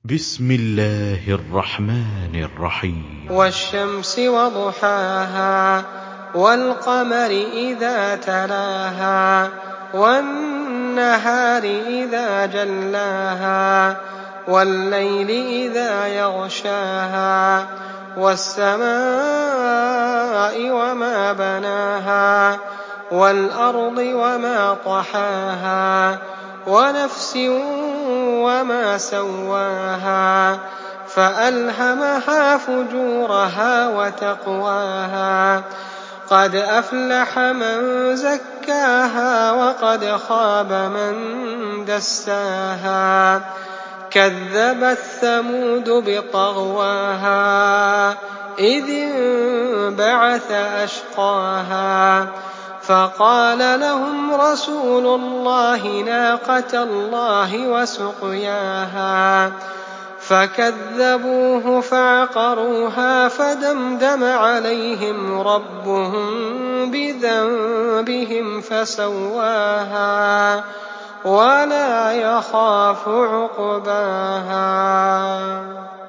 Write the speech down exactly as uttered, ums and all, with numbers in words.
بسم الله الرحمن الرحيم والشمس وضحاها والقمر إذا تلاها والنهار إذا جلاها والليل إذا يغشاها والسماء وما بناها والأرض وما طحاها ونفس وما سواها فألهمها فجورها وتقواها قد أفلح من زكاها وقد خاب من دساها كذبت ثمود بطغواها إذ انبعث أشقاها فقال لهم رسول الله ناقة الله وسقياها فكذبوه فعقروها فدمدم عليهم ربهم بذنبهم فسواها ولا يخاف عقباها.